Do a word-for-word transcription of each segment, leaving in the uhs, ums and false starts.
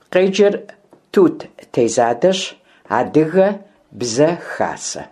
Къеджэр Тут тезадэщ, адыгэ бзэ хасэ.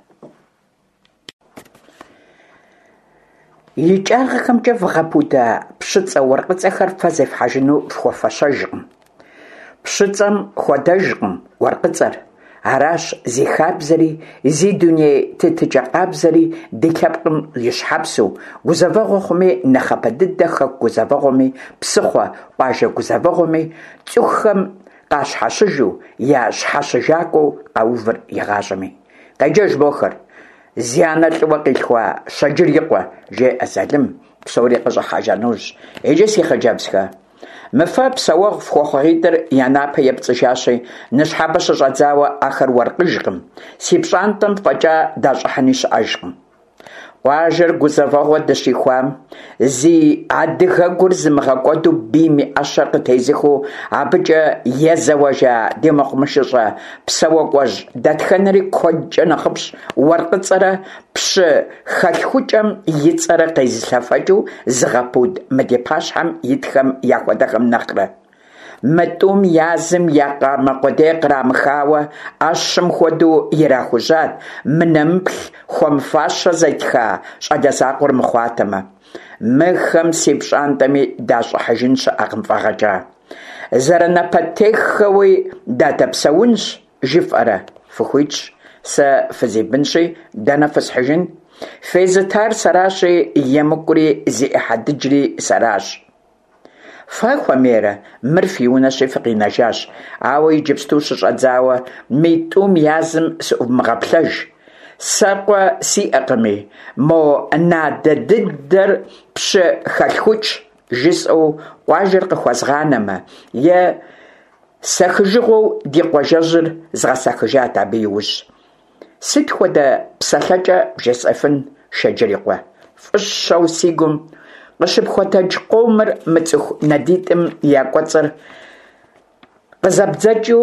ИкӀагъэхэмкӀэ вгъэпудэ пщыцӀэ уэркъыцӀэхэр фэ зефхьэжыну фхуэфэщэжкъым. ПщыцӀэм хуэдэжкъым уэркъыцӀэр. Аращ зи хабзэри, зи дуней тытыкӀэ къабзэри ди лъэпкъым ищхьэпсу, гузэвэгъуэ хъуми, нэхъапэ дыдэ хэку гузэвэгъуэми, псыхъуэ къуажэ гузэвэгъуэми, цӀыхухэм къащхьэщыжу, я щхьэщыжакӀуэу къэувыр игъащӀэми. Къеджэж мохэр. Зи анэр лӀыуэ къилъхуа щэджыр ikъуэ, жеӀэ Залым, псори къыщӀыхьэжэнущ. Иджы си хъыджэбзхэ. Мыфэ псэуэгъу фхуэхъугъитӀыр я напэ епцӀыжащи, ныщхьэбэ щыщӀэдзауэ ахэр уэркъыжкъым. Си пщӀантӀэм фӀэкӀа дащӀыхьыни щыӀэжкъым. Къуажэр гузэвэгъуэ дыщихуам, зи адыгэгур зымыгъэкӀуэду бийм и Ӏэщэр къытезыху, абыкӀэ езэуэжа демыкъумышыщӀэ псэуэ кӀуэжь дэтхэнэри куэдкӀэ нэхъыфӀщ уэркъыцӀэрэ пщы хэлъхукӀэм и цӀэрэ къезылъэфэкӀыу зыгъэпуд мы ди пащхьэм итхэм яхуэдэхэм нэхърэ. Мытӏум язым я къамыкъуэдей кърамыхауэ, ӏэщым хуэдэу ирахужьат, мынэмыплъ хуэмыфащэ зэтха щӏалэ закъуэр мыхъуатэмэ. Мыхэм си пщӏантӏэми дащӏыхьыжын щыӏэкъым фӏэгъэкӏа. Зэранапэтеххэуи дадэпсэунщ жыфӏэрэ, фыхуитщ, сэ фызибынщи, дэнэ фысхьыжын? Фезытар сэращи, емыкӏури зи ӏыхьэдыджри сэращ. Фэ хуэмейрэ, мыр фи унэщи фыкъинэжащ, ауэ иджыпсту щыщӏэдзауэ митӏум язым сыӏувмыгъэплъэж. Сэ къуэ сиӏэкъыми, мо надэ дыдэр пщы хэлъхукӏ жысӏэу къуажэр къыхуэзгъанэмэ, е сэхыжыгъуэу ди къуажэжьыр згъэсэхыжат абы иужь. Сыт хуэдэ псэлъэкӏэ бжесӏэфын шэджыр и къуэ? Фӏыщэу си гум къыщыпхуэтэдж къомыр мыцӏыху надитӏым я кӏуэцӏыр къызэбдзэкӏыу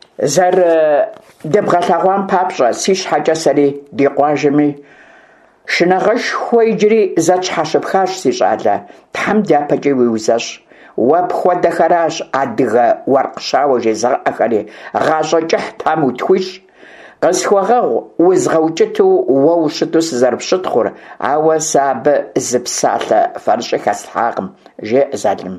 зэрыдыбгъэлъэгъуам папщӏэ си щхьэкӏэ сэри ди къуажэми шынагъэшхуэ иджыри зэтщхьэщыпхащ си щӏалэ. Тхьэм дяпэкӏэ уиузэщ. Уэ пхуэдэхэращ адыгэ уэркъ щауэ жезыӏэхэри. ГъащӀэ кӀыхь тхьэм утхуищ. Къысхуэгъэгъу узгъэукӀыту уэ ущыту сызэрыпщытхъур, ауэ сэ абы зы псалъэ фэрыщӏи хэслъхьакъым, жеӏэ Залым.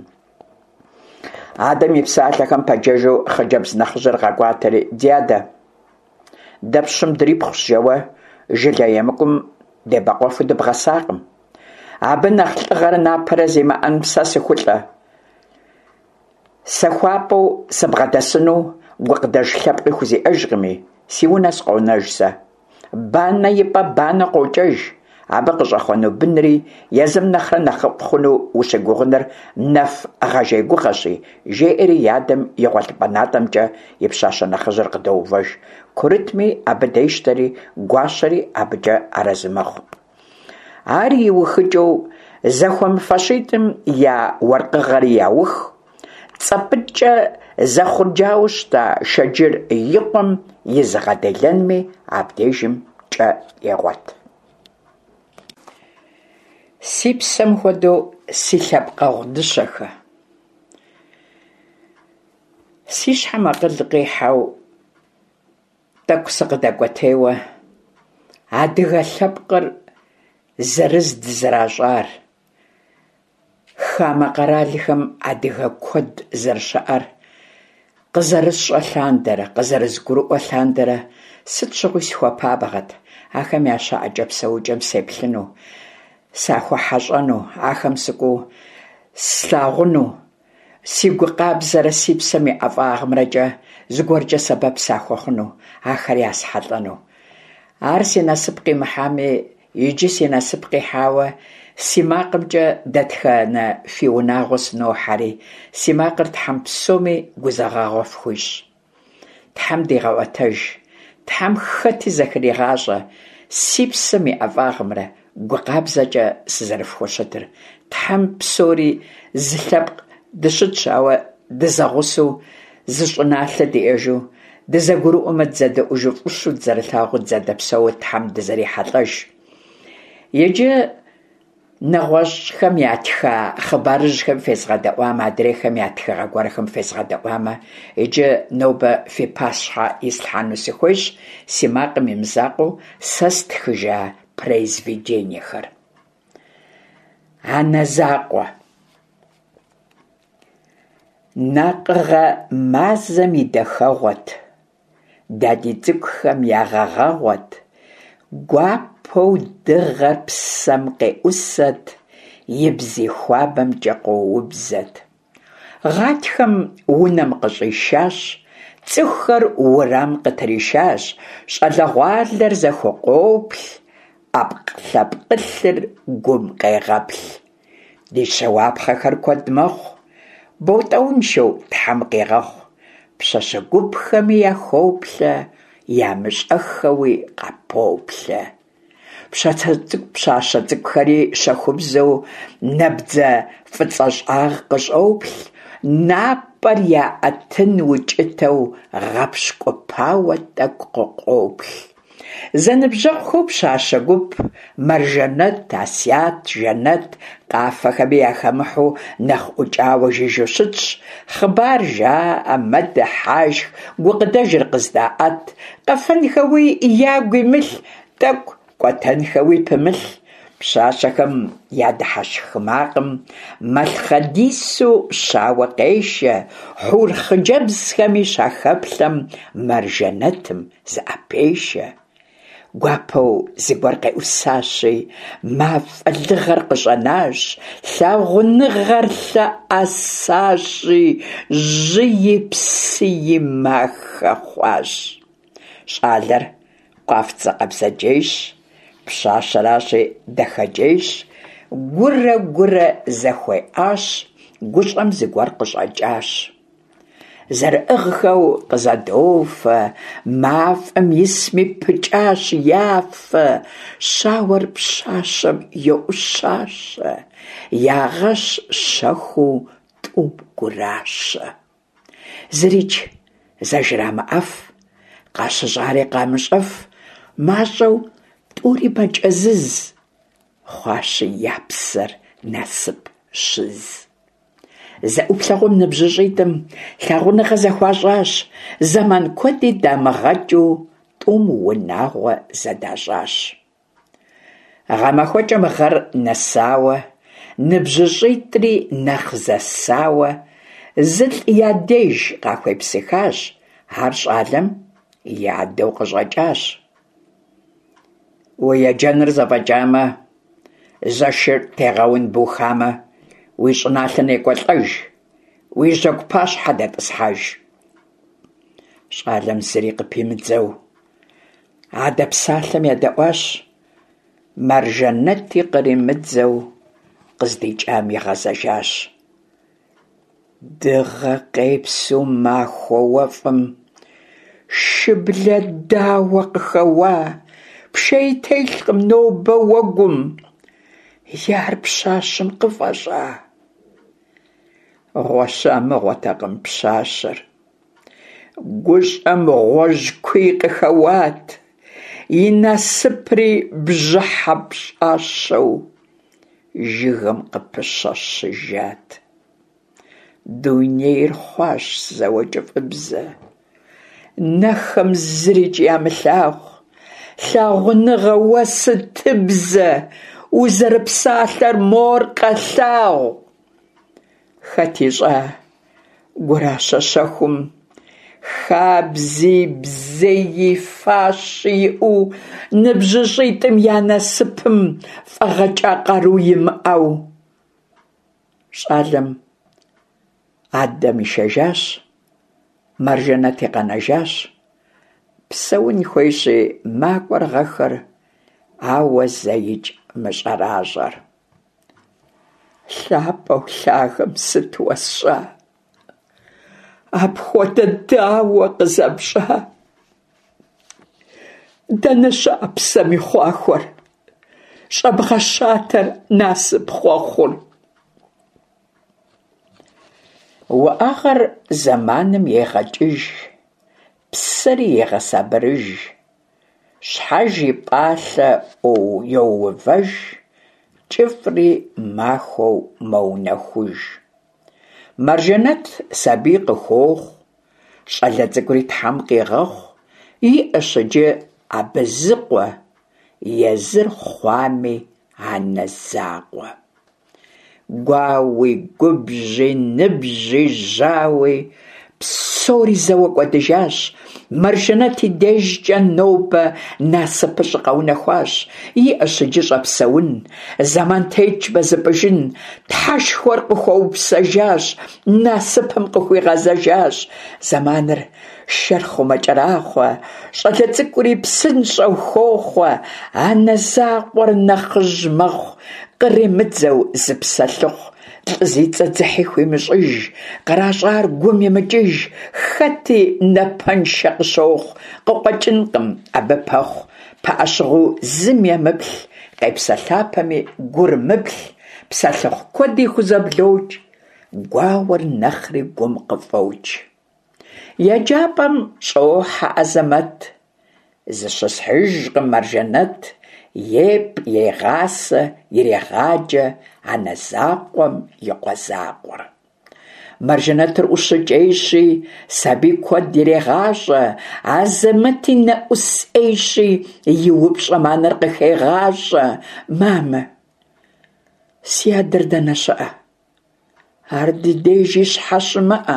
Адэм и псалъэхэм пэджэжу хъыджэбз нэхъыжьыр къэкӏуатэри: ди адэ, дэ пщым дрипхъущ жэуэ, жылэ емыкӏум дебэкъуэфу дыбгъэсакъым. Абы нэхъ лӏыгъэр напэрэ зимыӏэн сэ сыхулӏэ. Сахуапӏэу сыбгъэдэсыну гукъыдэж лъэпкъи хузиӏэжкъыми, си унэ скъонэж сэ. Банэ ипӏэ банэ къокӏэж. Абы къыщӏэхъуэну бынри, езым нэхърэ нэхъыфӏ хъуну ущыгугъыныр нэф гъэжьегугъэщи, жеӏэри и адэм и гъуэлъыпӏэ натӏэмкӏэ и пщащэ нэхъыжьыр къыдоувэж. Курытми абы дештери, гуащэри абыкӏэ арэзы мэхъу. Ар иухыкӏыу зэхуэмыфэщитӏым я уэркъыгъэри яух, цӏэпӏыкӏэ зэхъурджауэ щта шэджыр икъуэм изыгъэделэнми, абдежым кӏэ егъуэт. Си псэм хуэдэу си лъэпкъэгъу дыщэхэ. Си щхьэм акъыл къихьэу тӏэкӏу сыкъыдэкӏуэтейуэ, адыгэ лъэпкъыр зырыз дызэращӏар, хамэ къэралхэм адыгэ куэд зэрыщыӏэр, къызэрысщӏэ лъандэрэ, къызэрызгурыӏуэ лъандэрэ сыт щыгъуи схуэпабгъэт, ахэм я щэӏэкӏэ псэукӏэм сеплъыну, сахуэхьэщӏэну, ахэм сыкӏуу слъагъуну, си гукъабзэрэ си псэм и ӏэфӏагъымрэкӏэ зыгуэркӏэ сэбэп сахуэхъуну, ахэр ясхьэлӏэну. Ар си насып къимыхьами, иджы си насып къихьауэ, си макъымкӏэ дэтхэнэ фи унагъуэ сынохьэри, си макъыр Тхьэм псоми гузэгъэгъуэ фхуищ. Тхьэм дегъэӏуэтэж, Тхьэм хэти зэхригъащӏэ, си псэм и ӏэфӏагъымрэ гукъабзэкӏэ сызэрыфхуэщытыр. Тхьэм псори зы лъэпкъ дыщытщ, ауэ дызэгъусэу, зы щӏыналъэ диӏэжу, дызэгурыӏуэмэ дызэдэӏужу фӏыщу дызэрылъагъуу дызэдэпсэуэу Тхьэм дызэрихьэлӏэж. Иджы нэгъуэщӏхэм ятха хъыбарыжьхэм фезгъэдэӏуамэ, адрейхэм ятха гъэгуархэм фезгъэдэӏуамэ, иджы нобэ фи пащхьэ ислъхьэну сыхуейщ си макъым имызакъыу сэ стхыжа произведениехэр. Анэ закъуэ. Накъыгъэ мазэм и дахэгъуэт, дади цӏыкӏухэм я гъэгъэгъуэт, гуапэу дыгъэр псэм къеӏусэт, и бзи хуабэмкӏэ къоубзэт. Гъатхэм унэм къыщӏишащ, цӏыхухэр уэрам къытришащ, щӏалэгъуалэр зэхуэкъоплъ, ӏэпкълъэпкъылъыр гум къегъэплъ. Ди щэуапхъэхэр куэд мэхъу, боутӏэуншэу Тхьэм къегъэхъу, пщэщэгупхэми яхоплъэ, ямыщӏэхэуи къапоплъэ. Пщащэ цӏыкӏухэри щэхубзэу нэбдзэ фӏыцӏэ-щӏагъ къыщӏоплъ, напӏэр яӏэтын укӏытэу гъэпщкӏупауэ тӏэкӏу къокъоплъ. Зэныбжьэгъухэу пщащэ гуп, Маржэнэт, Асят, Жанэт къафэхэми яхэмыхьу нэхъ ӏукӏауэ жыжьэу щытщ. Хъыбар жаӏэ, мэдэ хьажх, гукъыдэжыр къыздаӏэт, къэфэнхэуи ягу имылъ, тӏэкӏу кӏуэтэнхэуи пымылъ. Пщащэхэм ядыхьэщх макъым, малъхъэдису щауэ къешэ, хьур хъыджэбзхэми щахэплъэм, Маржэнэтым зыӏэпешэ. Гуапэу зыгуэр къеӏусащи, мафӏэ лыгъэр къыщӏэнащ, лъагъуныгъэр лъэӏэсащи, жьыи псыи махэ хъуащ. Щӏалэр къуафцӏэ къабзэджейщ, пщащэращи дахэджейщ, гурэ-гурэ зэхуеӏащ, гущӏэм зыгуэр къыщӏэкӏащ. Зэрыӏыгъхэу къызэдофэ, мафӏэм исми пыкӏащ яфэ, щауэр пщащэм йоӏущащэ, ягъэщ щэхуу тӏум гуращэ. Зырикӏ зэжырамыӏэф, къащыщӏари къамыщӏэф, мащӏэу тӏури мэкӏэзыз, хъуащи я псэр насып щыз. Зэӏуплъэгъум ныбжьыщӏитӏым лъагъуныгъэ зэхуащӏащ, зэман куэди дамыгъэкӏыу тӏум унагъуэ зэдащӏащ. Гъэмахуэкӏэм гъэр нэсауэ, ныбжьыщӏитӏри нэхъ зэсауэ, зылӏ я деж къахуепсыхащ, ар щӏалэм и адэу къыщӏэкӏащ. Уи еджэныр зэфӏэкӏамэ, зэшыр тегъэун бухамэ, уи щӏыналъэр некӏуэлӏэж, уи жьэгу пащхьэ дэтӏысхьэж. Щӏалэм зыри къыпимыдзэу, адэ псалъэм ядэӏуащ, Маржэнэти къримыдзэу къыздикӏам игъэзэжащ. Дыгъэ къепсу махуэ уэфӏым, шыблэ дауэ къыхэуа, пшей телъкъым нобэ уэгум, яр пщащэм къыфӏэщӏа. Гъуэщамыгъуэтэкъым пщащэр, гущӏэм гъуэжь куий къыхэуат, и насыпри бжьыхьэ пщӏащэу жыгым къыпыщэщыжат. Дунейр хъуащ зэуэкӏыфӏыбзэ, нэхэм зырикӏ ямылъагъу, лъагъуныгъэ уэсытыбзэ, узэрыпсалъэр мор къэлъагъу. Хэт ищӏа гуращэ щэхум, хабзи, бзеи, фащи иӏэу, ныбжьыщӏитӏым я насыпым фӏэгъэкӏа къару имыӏэу. Щӏалэм адэм ишэжащ, Маржэнэти къэнэжащ, псэун хуейщи макӏуэр гъэхэр, ауэ зэикӏ мыщӏэращӏэр. Лъапӏэу лъагэм сыт уэсщӏа, апхуэдэ дауэ къызэпщӏа. Дэнэ щыӏэ псэм и хъуахуэр, щӏэбгъэщатэр насып хъуэхъур. Уӏэгъэр зэманым егъэкӏыж, псыри егъэсабырыж, щхьэж и пӏалъэ йоувэж, кӏыфӏри махуэу мэунэхуж. Маржэнэт сабий къыхуохъу, щӏалэ цӏыкӏури тхьэм къегъэхъу, иӏэщ иджы абы зыкъуэ, езыр хъуами анэ закъуэ. Гуауи, губжьи, ныбжьи, жьауи псори зэуэ кӏуэдыжащ. Маржэнэт и дежкӏэ нобэ насыпыр щӏыкъэунэхуащ. Иӏэщ иджы щӏэпсэун, зэман тетщ бэзыпӏыжын, тхьэшхуэр къыхуэупсэжащ, насыпым къыхуигъэзэжащ. Зэманыр шэр хъумэ кӏэрахъуэ, щӏалэ цӏыкӏури псынщӏэу хохъуэ, анэ закъуэр нэхъыжь мэхъу, къремыдзэу зы псэлъыхъу. Лӏы зи цӏэ дзыхьи хуимыщӏыж, къращӏар гум имыкӏыж, хэти нэпэншэ къыщохъу, къыкъуэкӏынкъым абы пэхъу. Пэӏэщыгъыу зым емыплъ, къепсэлъапэми гур мыплъ, псэлъыхъу куэди хузэблокӏ, гуауэр нэхъри гум къыфӏокӏ. Еджапӏэм щӏохьэ Азэмэт, зыщысхьыжкъым Маржэнэт, епӏ, егъасэ, ирегъаджэ анэ закъуэм и къуэ закъуэр. Маржэнэтыр ӏущыкӏейщи, сабий куэд ирегъащӏэ, Азэмэти нэӏус ӏейщи, и упщӏэм анэр къыхегъащӏэ. Мамэ, си адэр дэнэ щыӏэ? Ар ди дежи щхьэ щымыӏэ?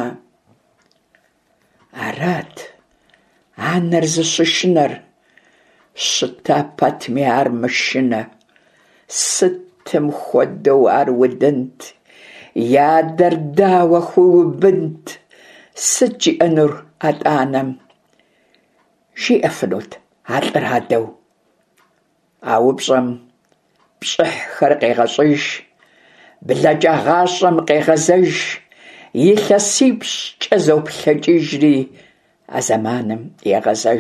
Арат анэр зыщышынэр, щыта пэтми ар мышынэ. Сытым хуэдэу ар удынт, и адэр дауэ хуиубынт. Сыт жиӏэнур атӏанэм? Жиӏэфынут а лӏыр адэу. А упщӏэм пщӏыхьхэр къегъэщӏыж, блэкӏагъащӏэм къегъэзэж, илъэсипщӏкӏэ зоплъэкӏыжри, а зэманым егъэзэж.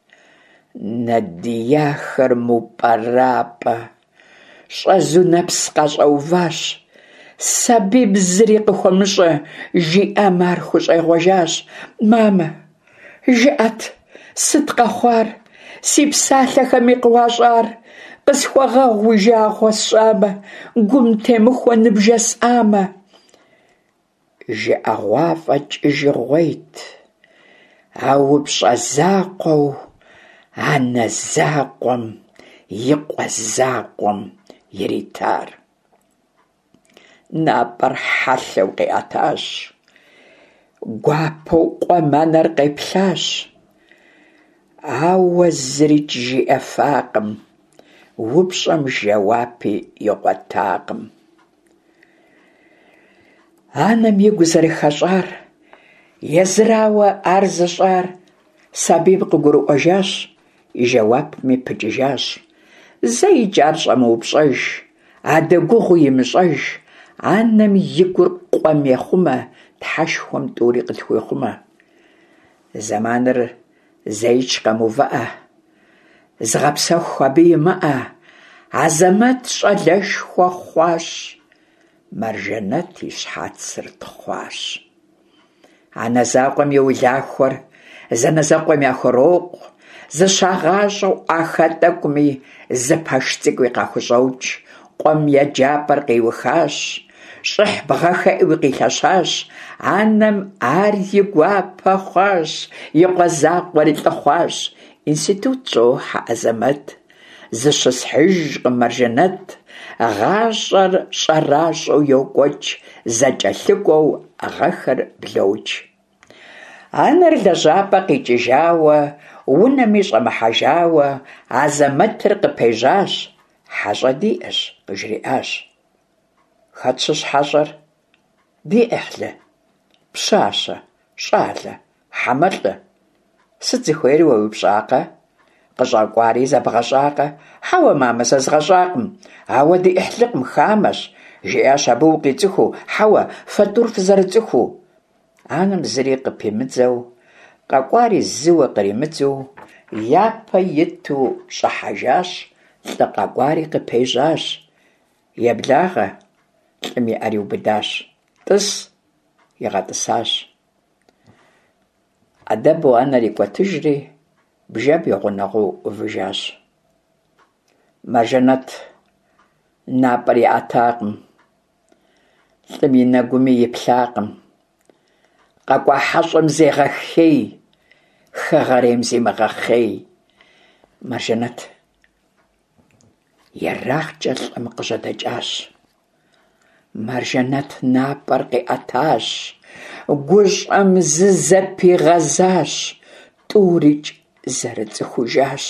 Надияхэр мупӏэрапӏэ, щӏэзу нэпс къащӏэуващ. Сабий бзыри къыхуэмыщӏэ, жиӏэм ар хущӏегъуэжащ. Мамэ, жыӏэт, сыт къэхъуар? Си псалъэхэми къыуащӏар, къысхуэгъэгъу уи жагъуэ сщӏамэ, гум темыхуэ ныбжэ сӏамэ. Жыӏэгъуафӏэ кӏыжыгъуейт, а упщӏэ закъуэу, анэ закъуэм, и къуэ закъуэм иритар. Напӏэр хьэлъэу къеӏэтащ, гуапэу къуэм анэр къеплъащ. Ауэ зыри кӏжиӏэфакъым, упщӏэм жэуапи икъуэтакъым. Анэм игу зэрыхэщӏар, езырауэ ар зыщӏар, сабийм къыгурыӏуэжащ, и жэуапми пыкӏыжащ. Зэ иджар щӏэмыупщӏэж, адэ гугъу имыщӏэж, анэм и гур къуэм ехъумэ, тхьэшхуэм тӏури къытхуехъумэ. Зэманыр зэикӏ къэмыувыӏэ, зыгъэпсэху абы имыӏэ. Азэмэт щӏалэшхуэ хъуащ, Маржэнэт и щхьэцыр тхъуащ. Анэ закъуэм йоулахуэр, зэнэзэкъуэм яхурокъу, зыщагъащӏэу ӏахэ тӏэкӏуми, зы пэш цӏыкӏуи къахущӏокӏ. Къуэм еджапӏэр къиухащ, щӏыхь бгъэхэӏуи къилъэщащ. Анэм ар и гуапэ хъуащ, и къуэ закъуэри лӏы хъуащ. Институт щӏохьэ Азэмэт, зыщысхьыжкъым Маржэнэт, гъащӏэр щӏэращӏэу йокӏуэкӏ, зэкӏэлъыкӏуэу гъэхэр блокӏ. Анэр лэжьапӏэ къикӏыжауэ, унэми щӏэмыхьэжауэ, Азэмэтыр къыпежьащ. Хьэщӏэ диӏэщ, къыжриӏащ. Хэт щыщ хьэщӏэр? Ди ӏыхьлы, пщащэ, щӏалэ, хьэмэлӏэ. Сыт зыхуейри уэ уи пщӏакъэ? Къыщӏакӏуари зэбгъэщӏакъэ? Хьэуэ, мамэ, сэ згъэщӏакъым, ауэ ди ӏыхьлыкъым, хамэщ, жиӏащ абы укъицӏыхуу. Хьэуэ, фэ тӏур фызэрыцӏыхуу. Анэм зыри къыпимыдзэу, къэкӏуари зыуэ къримыдзу, япэ иту щӏыхьэжащ, лӏы къэкӏуари къыпежьащ. Еблагъэ, лӏым и ӏэр иубыдащ. Тӏыс, игъэтӏысащ. Адэбу анэр икӏуэтыжри, бжэм и гъунэгъуу ӏувыжащ. Маржэнэт напӏэр иӏэтакъым, лӏым и нэгуми иплъакъым, къэкӏуа хьэщӏэм зегъэхъей, хэгъэрейм зимыгъэхъей. Маржэнэт ерагъкӏэ лӏым къыжьэдэкӏащ. Маржэнэт напӏэр къиӏэтащ, гущӏэм зы зэпигъэзащ, тӏурыкӏ зэрыцӏыхужащ.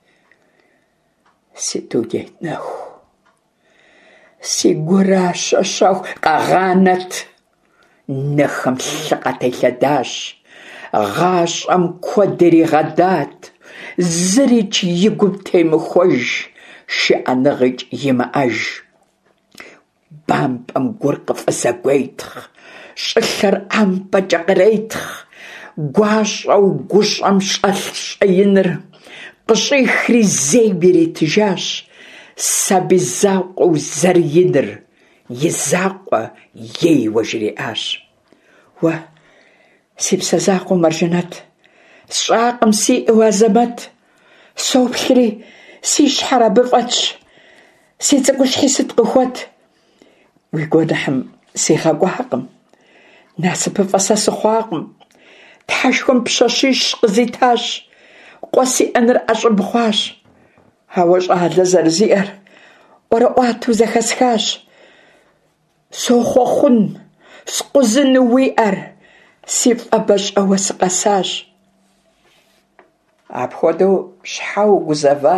Си дуней нэху, си гуращ щэщэху, къэгъанэт, ныхэм лъы къэтелъэдащ, гъащӏэм куэд иригъэдат, зырикӏ и гум темыхуэж, шыӏэныгъыкӏ имыӏэж. Бампӏэм гур къыфӏызэгуейтхъ, щӏылъэр ӏэмпӏэкӏэ кърейтхъ, гуащӏэу гущӏэм щӏэлъ щӏеиныр къыщӏихри зейм иритыжащ, сабий закъуэу зэрыиныр, и закъуэ ейуэ жриӏащ. Уэ, си псэ закъуэ Маржэнэт, сщӏакъым сиӏэу азэмэт, соплъри си щхьэр абы фӏэтщ, си цӏыкӏущхьи сыт къыхуэт. Уи гуэныхьым сигъэкӏуакъым, насыпыфӏэ сэ сыхъуакъым, тхьэшхуэм пщэщищ къызитащ, къуэ сиӏэныр ӏэщӏыб хъуащ. Ауэ щӏалэ зэрызиӏэр ӏуэрыӏуату зэхэсхащ. Сохъуэхъун, скъузыну уиӏэр, си фӏэбэ щӏэуэ сыкъэсащ. Апхуэдэу щхьэ угузэва?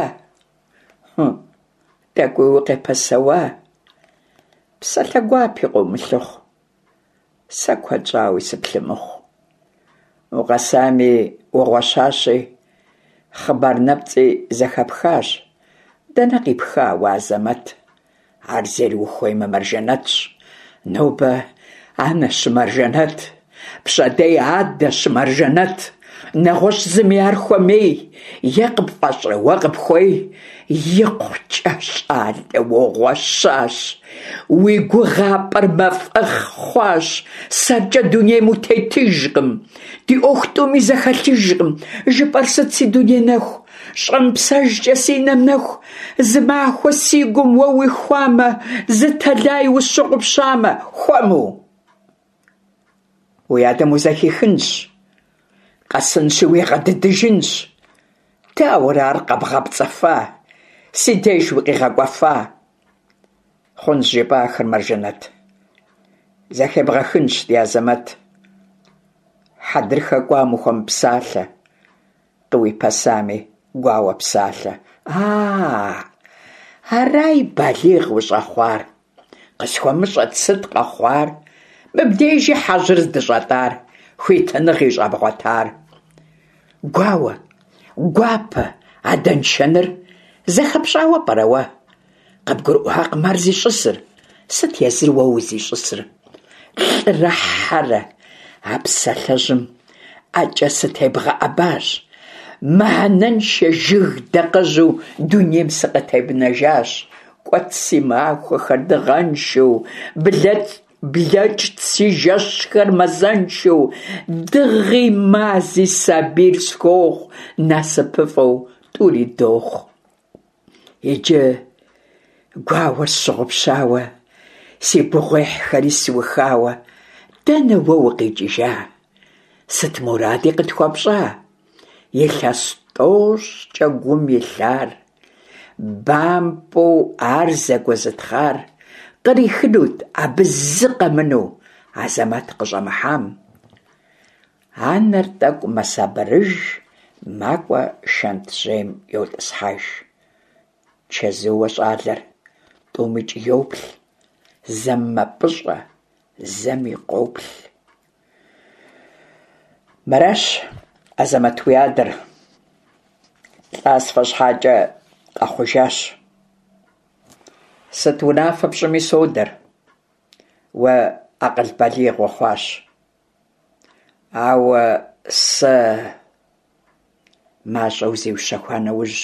Тӏэкӏуи укъепэсэуа? Псэлъэгуапи къыумылъыхъу, сэ куэд щӏауи сыплъымыхъу. Укъэсами угъуэщащи, хъыбар нэпцӏи зэхэпхащ. Дэнэ къипха уэ азэмэт? Ар зыри ухуеймэ Маржэнэтщ. Нобэ анэщ Маржэнэт, пщэдей адэщ Маржэнэт. Нэгъуэщӏ зыми ар хуэмей, е къыпфӏэщӏэ уэ къыпхуей. Икъукӏэ щӏалэ уогъуэщащ, уи гугъапӏэр мафӏэх хъуащ. Сэркӏэ дунейм утетыжкъым, ди ӏуэху тӏуми зэхэлъыжкъым. Жыпӏэр сыт си дуней нэху, щӏэмпсэжкӏэ си нэм нэху. Зы махуэ си гум уэ уихуамэ, зы тэлай ущыгъупщамэ, хуэму. Уи адэм узэхихынщ, къэсынщи уигъэдыдыжынщ. Дауэрэ ар къэбгъэпцӏэфа, си деж укъигъэкӏуэфа. Хъунщ жепӏахэр Маржэнэт, зэхебгъэхынщ ди азэмэт. Хьэдыр хэкӏуам ухуэмыпсалъэ, къыуипэсами гуауэ псалъэ. А, арай балигъ ущӏэхъуар, къысхуэмыщӏэт сыт къэхъуар. Мыбдежи хьэжьыр здыщӏэтӏар, хуитыныгъи щӏэбгъуэтар. Гуауэ, гуапэ, адэншэныр зэхэпщӏауэ пӏэрэ уэ? Къыбгурыӏуакъым ар зищӏысыр. Сыт езыр уэ узищӏысыр? Лӏырэ хьэрэ, а псалъэжьым ӏэкӏэ сытебгъэӏэбащ. Мыхьэнэншэ жыг дакъыжьу дунейм сыкъытебнэжащ. Кӏуэт си махуэхэр дыгъэншэу, блэкӏ си жэщхэр мэзэншэу, дыгъи мази сабийр схуохъу, насыпыфӏэу тӏури дохъу. Иджы гуауэр сщыгъупщауэ, си гугъуехьхэри сиухауэ, дэнэ уэ укъикӏыжа? Сыт муради къытхуэпщӏа? Илъэс тӏощӏкӏэ гум илъар, бампӏэу ар зэгуэзытхъар, кърихынут абы зы къэмыну азэмэт къыщӏэмыхьам. Анэр тӏэкӏу мэсабэрыж, макӏуэ шэнт щӏейм йотӏысхьэж. Чэзууэ щӏалэр тӏумыкӏ йоплъ, зэм мэпӏыщӏэ, зэми къоплъ. Мэращ азэмэт уи адэр. Лӏасфэ щхьакӏэ къэхъужащ. Сыт унафэ пщӏыми содэр, уэ акъыл балигъ ухъуащ. Ауэ сэ мащӏэу зиущэхуа нэужь,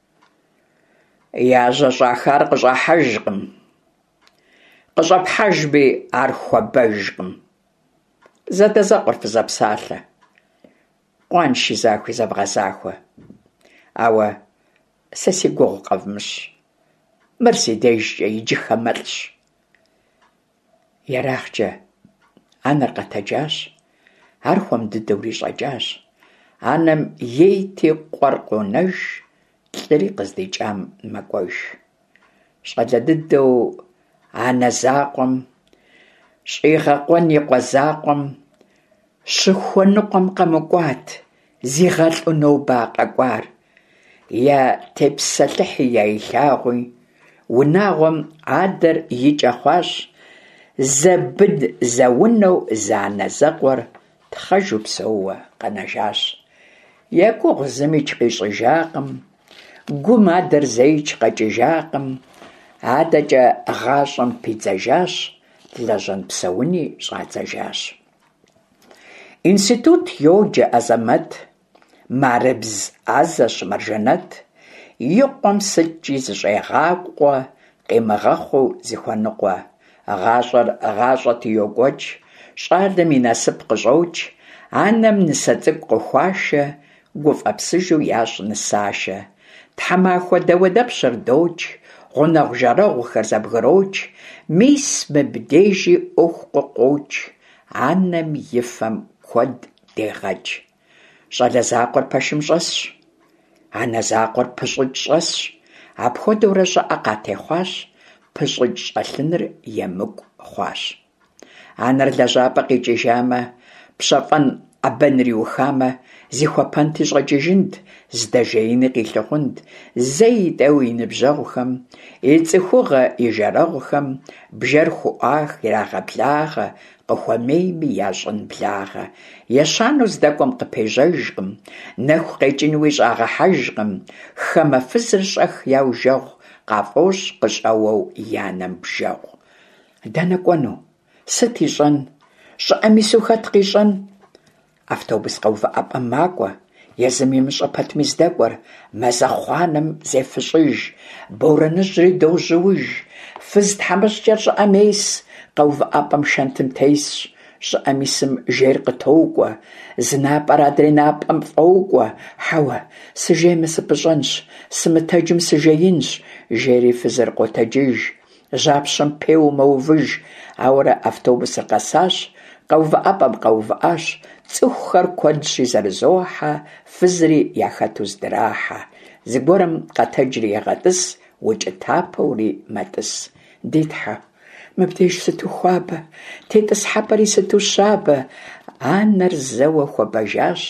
яжьэ щӏахар къыщӏахьэжкъым, къыщӏэпхьэжми ар хуэбэжкъым. Зэдэзэкъуэр фызэпсалъэ, къуанши захуи зэбгъэзахуэ. Ауэ сэ си гугъу къэвмыщ, Мыр си дежкӏэ иджы хэмылӏщ. Ерагъкӏэ анэр къэтэджащ, ар хуэм дыдэу ирищӏэкӏащ. Анэм ейти къуэр къонэж, лӏыри къыздикӏам мэкӏуэж. Щӏалэ дыдэу анэ закъуэм, щӏигъэкъуэн и къуэ закъуэм щыхуэныкъуэм къэмыкӏуат, зигъэлӏу нобэ къэкӏуар. Я тепсэлъыхьи я илъагъуи, унагъуэм адэр и кӏэ хъуащ, зэбыд зэунэу зы анэ зэкъуэр тхъэжу псэууэ къэнэжащ. Я гугъу зымикӏ къищӏыжакъым, гум адэр зэикӏ къэкӏыжакъым, адэкӏэ гъащӏэм пидзэжащ, лэжьэн псэуни щӏадзэжащ. Институт йоджэ Азамэт, мэрыбз ӏэзэщ Мэржэнэт, и къуэм сыткӏи зыщӏегъакъуэ, къемыгъэхъуу зыхуэныкъуэ. Гъащӏэр гъащӏэти йокӏуэкӏ, щӏалэм и насып къыщӏокӏ, анэм нысэ цӏыкӏу къыхуашэ, гуфӏэпсыжу ящӏ нысащэ. Тхьэмахуэ дэуэдэпщыр докӏ, гъунэгъу жэрыгъухэр зэбгрокӏ, мис мыбдежи ӏуэху къыкъокӏ, анэм и фэм куэд дегъэкӏ. Щӏалэ закъуэр пэшым щӏэсщ, анэ закъуэр пыщӏыкӏ щӏэсщ, апхуэдэурэ щӏыӏэ къатехъуащ, пыщӏыкӏ щӏэлъыныр емыкӏу хъуащ. Анэр лэжьапӏэ къикӏыжамэ, пщэфӏэн ӏэбэныр иухамэ, зихуэпэнти щӏэкӏыжынт, здэжеини къилъыхъунт, зэ итӏэу и ныбжьэгъухэм, и цӏыхугъэ и жэрэгъухэм бжэр хуӏуах ирагъэблагъэ, къыхуэмейми ящӏын благъэ. Ещанэу здэкӏуэм къыпежьэжкъым, нэху къекӏынуи щӏагъэхьэжкъым, хамэ фызыр щӏэх яужэгъу, къафӏощ къыщӏэуэу и анэм бжэгъу. Дэнэ кӏуэну? Сыт ищӏэн? ЩӀыӀэм ису хэт къищӀэн? Автобус къэувыӀэпӀэм макӀуэ, езым имыщӀэ пэтми здэкӀуэр, мэзэхъуанэм зефыщӀыж, борэныжьри дожьыуж, фыз тхьэмыщкӀэр щӀыӀэм ес, къэувыӀэпӀэм шэнтым тесщ, щӀыӀэм исым жейр къытокӀуэ, зы напӀэр адрей напӀэм фӀокӀуэ, хьэуэ, сыжеймэ сыпыщӀэнщ, сымытэджым сыжеинщ, жери фызыр къотэджыж, жьапщэм пеуэ мэувыж, ауэрэ автобусыр къэсащ, къэувыӀэпӀэм къэувыӀащ, цӀыхухэр куэдщи зэрызохьэ, фызри яхэту здрахьэ, зыгуэрым къэтэджри егъэтӀыс, укӀытапэури мэтӀыс. Дитхьэ, мыбдеж сыту хуабэ, тетӀысхьэпӀэри сыту щабэ, анэр зэуэ хуэбэжащ,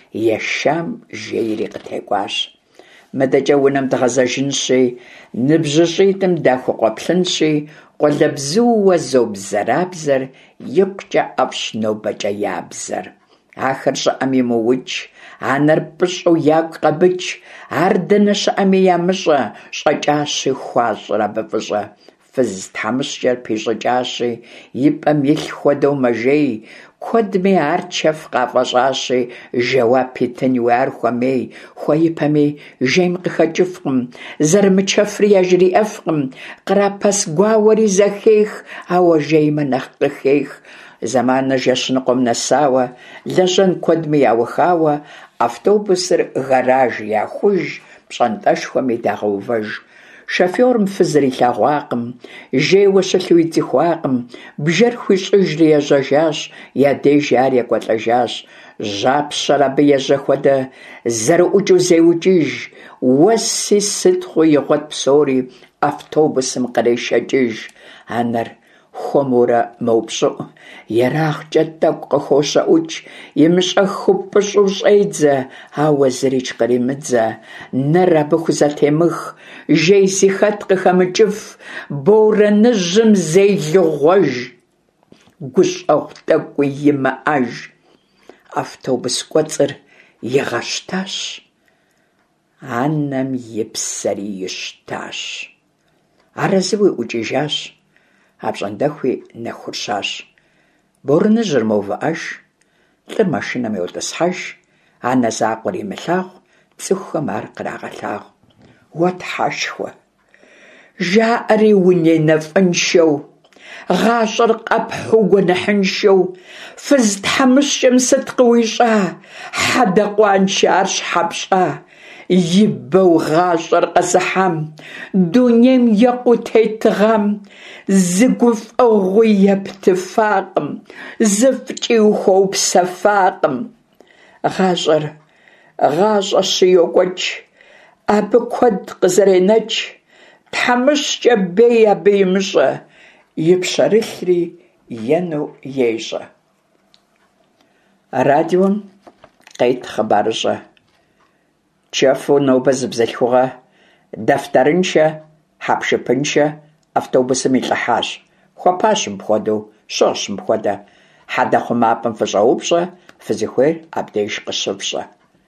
ешам жейри къытекӀуащ. МыдэкӀэ унэм дгъэзэжынщи, ныбжьыщӀитӀым дахуэкъуэплъынщи, къуалэбзууэ зобзэрабзэр, икъукӀэ ӀэфӀщ нобэкӀэ ябзэр. Ахэр щӀыӀэм имыукӀ, анэр пӀыщӀэу ягу къэбыкӀ, ар дэнэ щыӀэми ямыщӀэ, щӀэкӀащи хуащӀыр абы фӀыщӀэ. Фыз тхьэмыщкӀэр пищӀыкӀащи, и пӀэм илъ хуэдэу мэжей, куэдми ар чэф къафӀэщӀащи, жэуап итынуи ар хуэмей, хуэипэми жейм къыхэкӀыфкъым, зэрымычэфри яжриӀэфкъым, кърапэс гуауэри зэхех, ауэ жеймэ нэхъ къыхех. Зэманыр жэщыныкъуэм нэсауэ, лэжьэн куэдми яухауэ, автобусыр гараж яхуж, пщӀэнтӀэшхуэми дагъэувэж. Шофёрым фызыр илъэгъуакъым, жейуэ щылъу идзыхуакъым, бжэр хуищӀыжри ежьэжащ, я деж ар екӀуэлӀэжащ. Жьапщэр абы ежьэ хуэдэ, зэрыӀукӀыу зеукӀыж, уэси сыт хъу игъуэт псори, автобусым кърещэкӀыж. Анэр хуэмурэ мэупщӀыӀу, ерагъкӀэ тӀэкӀу къыхощэӀукӀ, имыщӀэху пӀыщӀу щӀедзэ, ауэ зырикӀ къримыдзэ. Нэр абы хузэтемых, жей зихэт къыхэмыкӀыф, борэныжьым зелыгъуэж, гущӀэгъу тӀэкӀуи имыӀэж. Автобус кӀуэцӀыр игъэщтащ, анэм и псэри ищтащ. Арэзы уиӀукӀыжащ, апщӀондэхуи нэхурщащ. Борэныжьыр моувыӀэж, лӀыр машинэм йотӀысхьэж, анэ закъуэр имылъагъу, цӀыхухэм ар кърагъэлъагъу. Уэ тхьэшхуэ! ЖаӀэри уненэфӀыншэу, гъащӀэр къэпхьу гуэныхьыншэу, фыз тхьэмыщкӀэм сыт къыуищӀа, хьэдэ къуаншэ ар щхьэ пщӀа? и бэу гъащӏэр къэзыхьам, дунейм екъу тетыгъэм, зыгуфӏэгъуи ептыфакъым, зыфӏкӏи ухуэупсэфакъым. Гъащӏэр гъащӏэщи йокӏуэкӏ, абы куэд къызэренэкӏ, тхьэмыщкӏэ бей абы имыщӏэ, и пщэрылъри ену ещӏэ. Радиом къет хъыбарыщӏэ. Чэфу нобэ зы бзылъхугъэ дэфтэрыншэ, хьэпшыпыншэ автобусым илӏыхьащ. Хуэпащ мыпхуэдэу, щыгъщ мыпхуэдэ. Хьэдэхъумапӏэм фыщӏэупщӏэ, фызыхуейр абдеж къыщыфщӏэ.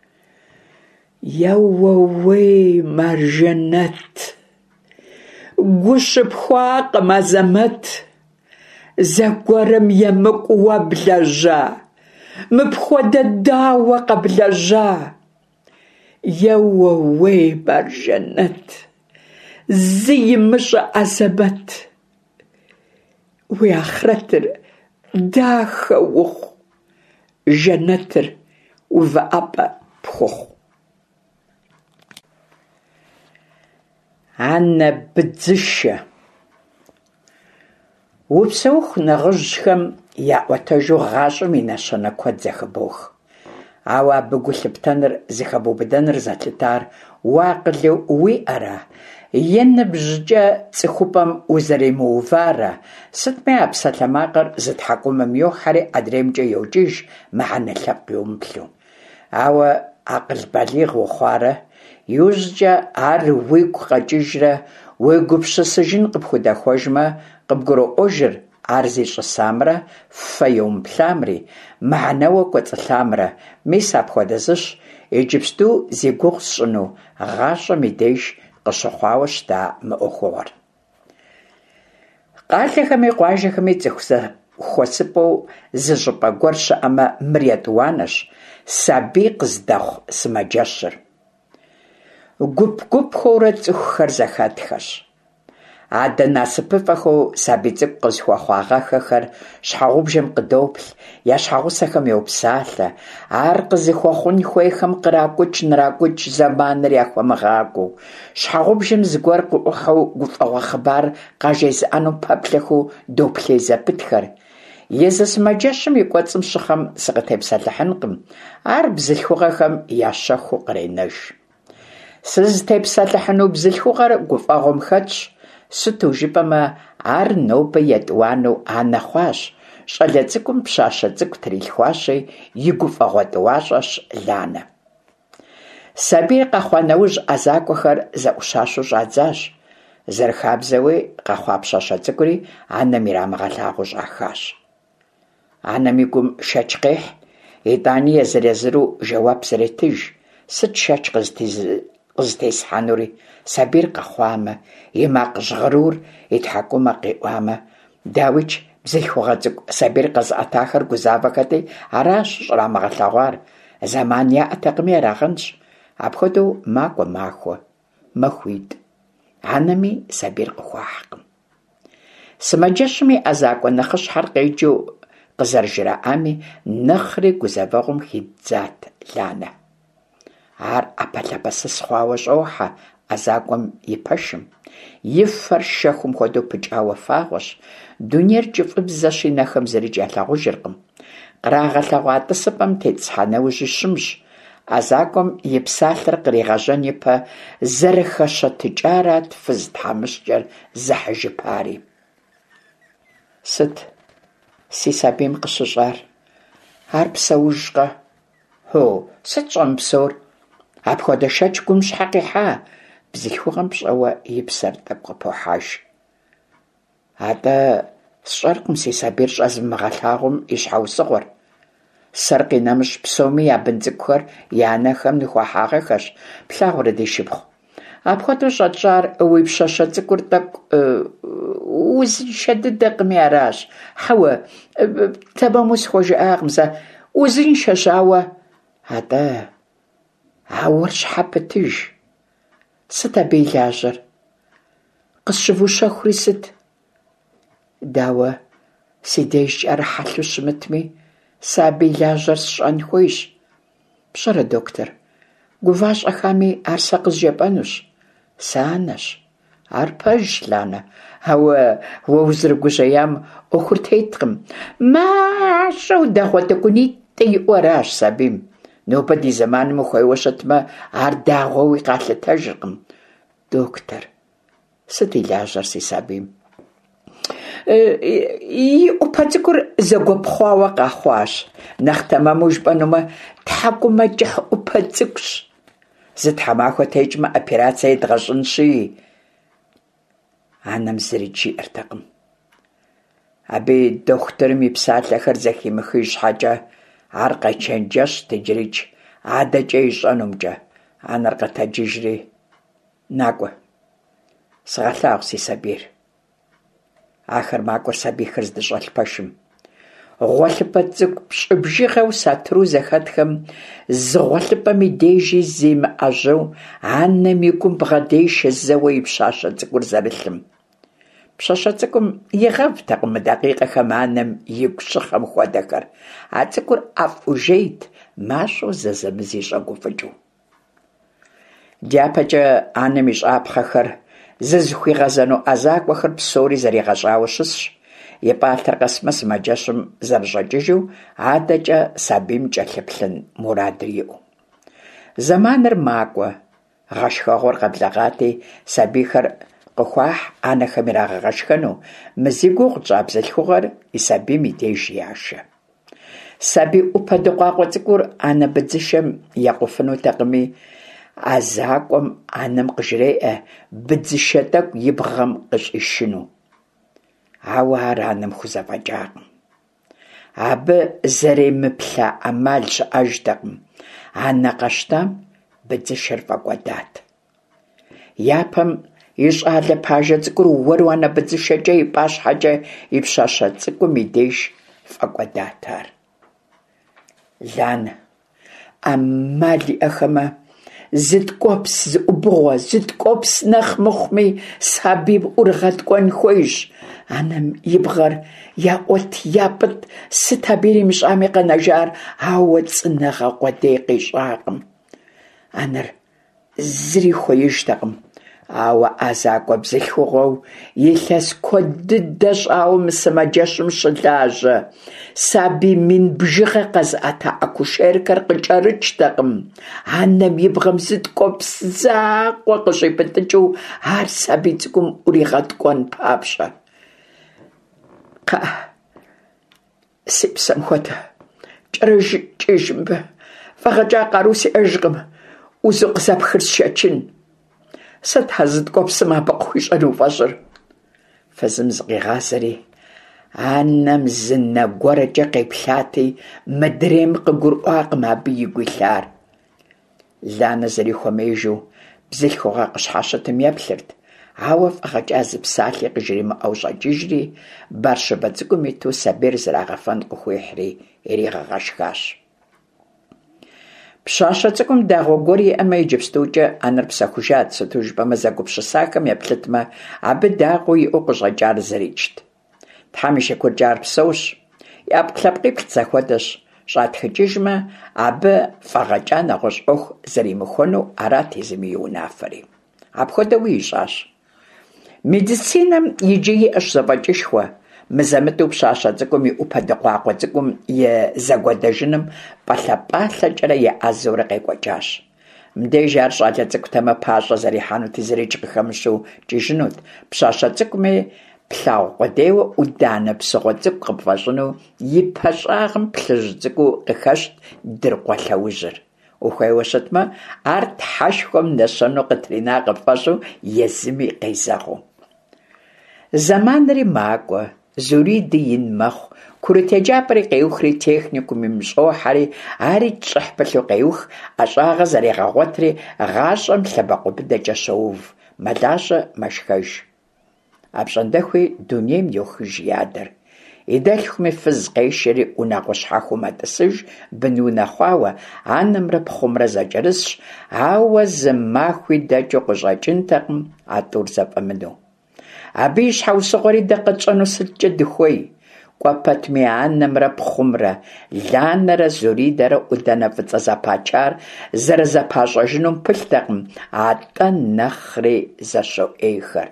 Еууей, Маржэнэт! Гу щыпхуакъым Азэмэт! Зэгуэрым емыкӏууэ блэжьа, мыпхуэдэ дауэ къэблэжьа? Еууей, Маржэнэт! Зы имыщӏэ Азэмэт! Уи ахъырэтыр дахэ ухъу, жэнэтыр увыӏэпӏэ пхухъу. Анэ быдзышэ. Упсэуху нэгъуэщӏхэм яӏуэтэжу гъащӏэм и нэщэнэ куэд зэхыбох. Ауэ абы гу лъыптэныр, зыхэбубыдэныр зэлъытар уэ акъылу уиӏэра? Е ныбжькӏэ цӏыхупӏэм узэремыувара? Сытми а псалъэмакъыр зы тхьэкӏумэм йохьэри адреймкӏэ йокӏыж, мыхьэнэ лъэпкъ йумыплъу. Ауэ акъыл балигъ ухъуарэ, иужькӏэ ар уигу къэкӏыжрэ, уегупщысыжын къыпхудэхуэжмэ, къыбгуроӏуэжыр ар зищӏысамрэ, фэ йумыплъамри, мыхьэнэуэ кӏуэцӏылъамрэ. Мис апхуэдэ зыщ иджыпсту зи гугъу сщӏыну гъащӏэм и деж къыщыхъуауэ щыта мы ӏуэхугъуэр. Къалэхэми къуажэхэми цӏыху зэхуэсыпӏэу зы щӏыпӏэ гуэр щыӏэмэ, мыр етӏуанэщ: сабий къыздэхъу сымаджэщыр. Гуп-гупхэурэ цӏыхухэр зэхэтхэщ. Адэ насыпыфӏэхэу сабий цӏыкӏу къызхуэхъуагъэхэхэр щхьэгъубжэм къыдоплъ, я щхьэгъусэхэм йопсалъэ, ар къызыхуэхъун хуейхэм къракӏуэкӏ, нракӏуэкӏ, зэманыр яхуэмыгъакӏуэу. Щхьэгъубжэм зыгуэр къыӏухьэу гуфӏэгъуэ хъыбар къажезыӏэну пэплъэху доплъей зэпытхэр. Езы сымаджэщым и кӏуэцӏым щыхъэм сыкъытепсэлъыхьынкъым, ар бзылъхугъэхэм я щэхуу къренэж. Сызытепсэлъыхьыну бзылъхугъэр гуфӏэгъуэм хэтщ. Сыту жыпӏэмэ, ар нобэ етӏуанэу анэ хъуащ. Щӏалэ цӏыкӏум пщащэ цӏыкӏу трилъхуащи, и гуфӏэгъуэ тӏуащӏэщ Ланэ. Сабийр къэхъуа нэужь ӏэзакӏуэхэр зэӏущащу щӏадзащ. Зэрыхабзэуи къэхъуа пщащэ цӏыкӏури анэм ирамыгъэлъагъуу щӏахащ. Анэм и гум шэч къехь, итӏани езыр-езыру жэуап зэретыж. Сыт шэч къызытесхьэнури? Сабийр къэхъуамэ, и макъ жьгъырур и тхьэкӏумэ къеӏуамэ. Дауичӏ, бзылъхугъэ цӏыкӏу сабийр къэзыӏэтахэр гузавэхэти, аращ щӏрамыгъэлъэгъуар. Зэман яӏэтэкъыми, ярагъэнщ. Апхуэдэу макӏуэ махуэ, мэхуитӏ. Анэми сабийр къыхуахькъым. Сымаджэщым и ӏэзакӏуэ нэхъыщхьэр къеджэу къызэрыжраӏами, нэхъри гузэвэгъум хидзат Ланэ. Ар ӏэпэлъапэсыс хъуауэ щӏохьэ ӏэзакӏуэм и пэшым. И фэр шэхум хуэдэу пыкӏауэ фагъуэщ. Дунейр кӏыфӏыбзэщи, нэхэм зыри кӏэлъагъужыркъым. Кърагъэлъэгъуа тӏысыпӏэм тетӏысхьа нэужьи щымщ. Ӏэзакӏуэм и псалъэр къригъэжьэн ипэ зэрыхэщэтыкӏарат фыз тхьэмыщкӏэр зыхьыжыпари. Сыт си сабийм къыщыщӏар? Ар псэужкъэ? Хьо, сыт щӏэмыпсэур? Апхуэдэ шэч гум щхьэ къихьа? Бзылъхугъэм пщӏэуэ и псэр тӏэкӏу къыпохьэж. Атӏэ сщӏэркъым си сабийр щӏэзмыгъэлъагъум и щхьэусыгъуэр. Сэр къинэмыщ, псоми я бын цӏыкӏухэр я анэхэм ныхуахьагъэхэщ. Плъагъурэ ди шыпхъу. Апхуэдэу щӏэтщӏар уи пщащэ цӏыкӏур тӏэкӏу узыншэ дыдэкъыми аращ. Хьэуэ, тэмэму схуэжыӏакъым сэ, узыншэщ, ауэ. Атӏэ, ауэр щхьэ пытыж? Сыт абы и лажьэр? Къысщывущэхури сыт? Дауэ, си дежкӏэ ӏэрыхьэлъу щымытми, сэ абы и лажьэр сщӏэн хуейщ. Пщӏэрэ, доктор, Гуващӏэхами ар сэ къызжепӏэнущ. Сэ анэщ. Ар пэжщ, Ланэ. Ауэ уэ узэрыгужьеям ӏуэхур теткъым. Мащӏэу дагъуэтыкӏунитӏэ иӏэу аращ сабийм. Нобэ ди зэманым ухуейуэ щытмэ, ар дагъуэуи къалъытэжыркъым. Доктор, сыт и лажьэр си сабийм? И ӏупэ цӏыкӏур зэгуэпхъуауэ къахъуащ. Нэхъ тэмэму жыпӏэнумэ, тхьэкӏумэ кӏыхь ӏупэ цӏыкӏущ. Зы тхьэмахуэ текӏмэ, операцие дгъэщӏынщи. Анэм зыри жиӏэртэкъым. Абы дохутырым и псалъэхэр зэхимыхыж щхьэкӏэ ар къечэнджэщт иджырыкӏ адэкӏэ ищӏэнумкӏэ. Анэр къэтэджыжри: «Накӏуэ, сыгъэлъагъу си сабийр». Ахэр макӏуэр сабийхэр здыщӏэлъ пэшым. Гъуэлъыпӏэ цӏыкӏу пщӏыбжыгъэу сатру зэхэтхэм зы гъуэлъыпӏэм и дежи зимыӏэжьэу анэм и гум бгъэдей зэуэ и пщащэ цӏыкӏур зэрылъым. Пщащэ цӏыкӏум игъэвтэкъым мы дакъикъэхэм анэм игу щыхъэм хуэдэхэр. А цӏыкӏур ӏэфӏужейт, мащӏэу зэзэмызи щӏэгуфӏыкӏыу. Дяпэкӏэ анэм и щӏапхъэхэр, зызыхуигъэзэну ӏэзакӏуэхэр псори зэригъэщӏауэ щысщ. И пӏалъэр къэсмэ сымаджэщым зэрыщӏэкӏыжу, адэкӏэ сабийм кӏэлъыплъын мурадыр иӏэу. Зэманыр макӏуэ, гъэшхэгъуэр къэблэгъати, сабийхэр къыхуахь анэхэм ирагъэгъэшхэну, мызигу къытщӏа бзылъхугъэр и сабийм и деж яшэ. Сабий ӏупэ дыкъуакъуэ цӏыкӏур анэ быдзышэм екъуфынутэкъыми, а закӏуэм анэм къыжреӏэ быдзышэ тӏэкӏу и бгъэм къыщӏишыну. Ауэ ар анэм хузэфӏэкӏакъым. Абы зэремыплъа ӏэмал щыӏэжтэкъым. Анэ къэщтам быдзышэр фӏэкӏуэдат. Япэм и щӏалэ пажэ цӏыкӏур уэру анэ быдзышэкӏэ ипӏа щхьэкӏэ и пщащэ цӏыкӏум и деж фӏэкӏуэдат ар. Ланэ, ӏэмал иӏэхэмэ, зыткӏуэпс зыӏубыгъуэ, зыткӏуэпс нэхъ мыхъуми, сабийм ӏурыгъэткӏуэн хуейщ. Анэм и бгъэр яӏуэт япӏыт, сыт абы иримыщӏами къэнэжар, ауэ цӏынэгъэ къудей къищӏакъым. Анэр зыри хуеижтэкъым. Ауэ ӏэ закӏуэ бзылъхугъуэу, илъэс куэд дыдэ щӏауэ мы сымаджэщым щылажьэ. Сабий мин бжыгъэ къэзыӏэта акушеркэр къыкӏэрыкӏтэкъым. Анэм и бгъэм зыткӏуэпс закъуэ къыщӏипӏытӏыкӏыу, ар сабий цӏыкӏум ӏуригъэткӏуэн папщӏэ. Кхъыӏэ, си псэм хуэдэ кӏэрыжыкӏ мыбы, фӏэгъэкӏа къару сиӏэжкъым, узукъызэпхыр сшэчын. Сыт а зыткӏуэпсым абы къыхуищӏэну фӏэщӏыр? Фызым зыкъигъазэри, анэм зы нэ гуэрэкӏэ къеплъати, мыдрейм къыгурыӏуакъым абы игу илъар. Ланэ зэрихуэмежу бзылъхугъэ къыщхьэщытым еплъырт, ауэ фӏэгъэкӏа зы псалъи къыжримыӏэу щӏэкӏыжри, барщыбэ цӏыкӏум иту сабийр зрагъэфэн къыхуихьри иригъэгъэшхащ. Пщащэ цӏыкӏум дагъуэ гуэр иӏэмэ иджыпстукӏэ ӏэнэр псэхужат, сыту жыпӏэмэ зэгупщысахэм еплъытмэ, абы дагъуэу иӏэу къыщӏэкӏар зэрикӏт. Тхьэм и шыкуркӏар псэущ, япкъ-лъэпкъиплӏ зэхуэдэщ. Щӏатхыкӏыжмэ, абы фӏэгъэкӏа нэгъуэщӏ ӏуэху зэримыхуэну арат езыми и унафэри. Апхуэдэуи ищӏащ. Медицинэм иджы иӏэщ зэфӏэкӏышхуэ. Мызэмыту пщащэ цӏыкӏум и ӏупэ дыкъуакъуэ цӏыкӏум и зэгуэдэжыным пӏалъэ-пӏалъэкӏэрэ еӏэзэурэ къекӏуэкӏащ. Мыбдеж ар щӏалэ цӏыкӏутэмэ пащӏэ зэрихьэнути зырикӏ къыхэмыщу кӏыжынут. Пщащэ цӏыкӏуми плъагъу къудейуэ ӏуданэ псыгъуэ цӏыкӏу къыпфӏэщӏыну и пэщӏагъым плъыжь цӏыкӏуу къыхэщт дыркъуэ лъэужьыр. Ухуейуэ щытмэ, ар тхьэшхуэм нэщэну къытрина къыпфӏэщӏу езыми къезэгъу. Зэманри макӏуэ, Зуриди ин мэхъу, курыт еджапӏэри къеухри техникум имыщӏохьэри, ари тщӏыхь пылъу къеух, ӏэщӏагъэ зэрегъэгъуэтри, гъащӏэм лъэбакъуэ быдэкӏэ щоув, мэлажьэ мэшхэж. Апщӏондэхуи дунейм йохыж и адэр. И дэлъхуми фыз къешэри ӏунэгъу щхьэхыу мэтӏысыж, бын унэ хъуауэ, анэмрэ пхъумрэ зэкӏэрысщ, ауэ зы махуи дэкӏыу къыщӏэкӏынтэкъым а тӏур зэфӏэмыну. Абы и щхьэусыгъуэри дэ къытщӏэну сыткӏэ дыхуей? Кӏуэпэтми анэмрэ пхъумрэ Ланэрэ Зоридэрэ ӏудэнэ фӏыцӏэ зэпачар зэрызэпащӏэжынум пылътэкъым атӏэ нэхъри зэщоӏейхэр.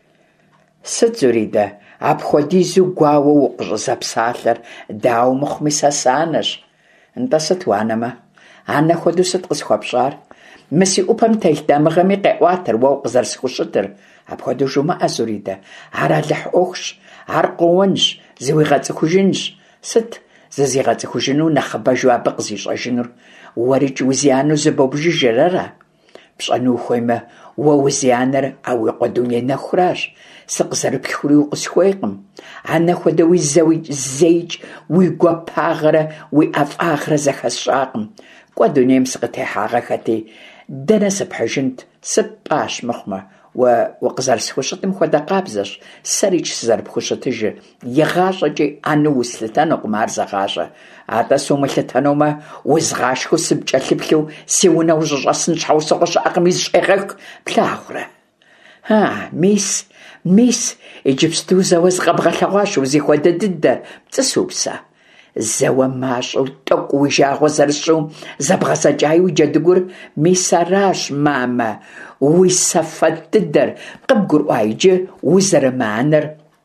Сыт, Зоридэ, апхуэдизу гуауэ укъыщӏызэпсалъэр? Дауэ мыхъуми сэ сянэщ. Нтӏэ сыт уанэмэ? Анэ хуэдэу сыт къысхуэпщӏар? Мы си ӏупэм телъ дамыгъэми къеӏуатэр уэ укъызэрысхущӏытыр. Апхуэдэу жумыӏэ, Зоридэ. Ар алыхь ӏуэхущ, ар къуонщ, зыуигъэцӏыхужынщ. Сыт зызигъэцӏыхужыну нэхъыбэжу абы къызищӏэжынур? Уэрыкӏ узиану зыбобжыжэрэрэ? Пщӏэну ухуеймэ, уэ узианэр а уи къуэ дуней нэхуращ. Сыкъызэрыплъхури укъысхуейкъым. Анэ хуэдэуи зейкӏ уи гуапагъэрэ уи ӏэфӏагърэ зэхэсщӏакъым. Кӏуэ дунейм сыкъытехьагъэ хэти, дэнэ сыпхьыжынт, сыпӏащ мыхъумэ. Уэ укъызэрысхущӏытым хуэдэ къабзэщ. Сэрикӏ сызэрыпхущӏытыжыр. Игъащӏэкӏи ӏэну услъытэнукъым, ар зэгъащӏэ. Атӏэ сумылъытэнумэ, узгъашхыу сыпкӏэлъыплъу си унэ ущӏыщӏэсын щхьэусыгъуэ щыӏэкъыми зыщӏегъэх плъагъурэ. А, мис, мис, иджыпсту зэуэ зыкъэбгъэлъэгъуащ узихуэдэ дыдэ. Пцӏысупсэ. Зэуэ мащӏэу тӏэкӏу уи жагъуэ зэрысщӏу зэбгъэзэкӏаи уи джэдыгур мис аращ, мамэ, уи сэфэт дыдэр. Къыбгурыӏуа иджы узэрыманэр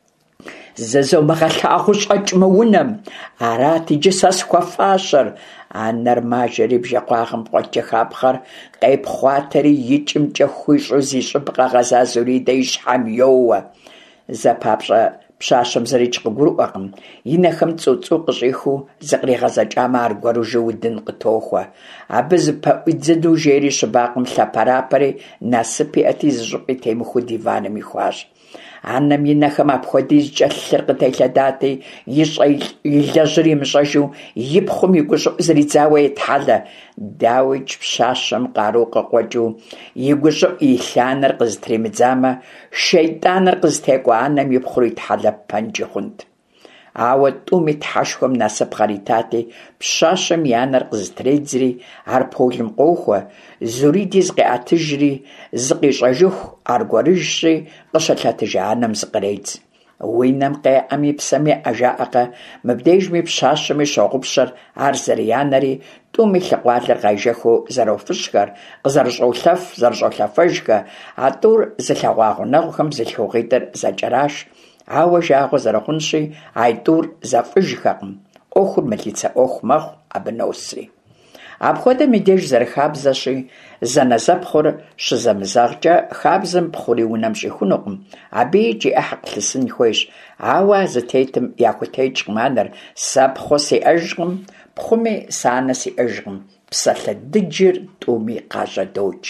зэзомыгъэлъагъуу щӏэкӏмэ унэм. Арат иджы сэ схуэфащэр. Анэр мажэри бжьакъуагъым пкъуэкӏэ хапхъэр къепхъуатэри икӏымкӏэ хуищӏу зи щӏыб къэгъэза Зоридэ и щхьэм йоуэ. Зэпапщӏэ пщащэм зэрикӏ къыгурыӏуэкъым. И нэхэм цӏу-цӏу къыщӏихыу зыкъригъэзэкӏамэ аргуэру жыудын къытохуэ. Абы зыпэӏуидзыну жери щыбакъым лъапэрапэри насып иӏэти зы щӏыпӏи темыхуу диваным ихуащ. Анэм и нэхэм апхуэдизкӏэ лъыр къытелъэдати, и щӏэ илэжьыр имыщӏэжу, и пхъум и гущӏыӏу зэридзауэ етхьэлэ. Дауичӏ пщащэм къару къыкъуэкӏыу, и гущӏыӏу и лъанэр къызытримыдзамэ, шейтӏаныр къызытекӏуэ анэм и пхъур итхьэлэ пэнкӏи хъунт. Ауэ тӏум и тхьэшхуэм насып къритати, пщащэм и анэр къызытредзри, ар полым къохуэ. Зориди зыкъиӏэтыжри, зыкъищӏэжыху, аргуэрыжщи, къыщылъэтыж анэм зыкъредз. Уи нэм къеӏэми псэми ӏэ жаӏэкъэ, мыбдежми пщащэми щогъупщэр ар зэрыянэри, тӏум и лъыкъуалэр къежэхыу зэрофыщӏхэр, къызэрыщӏолъэф зэрыщӏолъэфэжхэр, а тӏур зылъэгъуа гъунэгъухэм зылъхугъитӏыр зэкӏэращ. Ауэ жагъуэ зэрыхъунщи, ай тӏур зэфӏыжхэкъым. ӏуэхур мылыцэ ӏуэху мэхъу, абы носри. Апхуэдэм и деж зэрыхабзэщи, зэнэзэпхъур щызэмызэгъкӏэ, хабзэм пхъури унэм щихунукъым. Абы икӏи ӏыхь къылъысын хуейщ. Ауэ зытетым яхутекӏкъым анэр. Сэ пхъу сиӏэжкъым, пхъуми санэ сиӏэжкъым. Псэлъэ дыджыр тӏуми къащӏэдокӏ.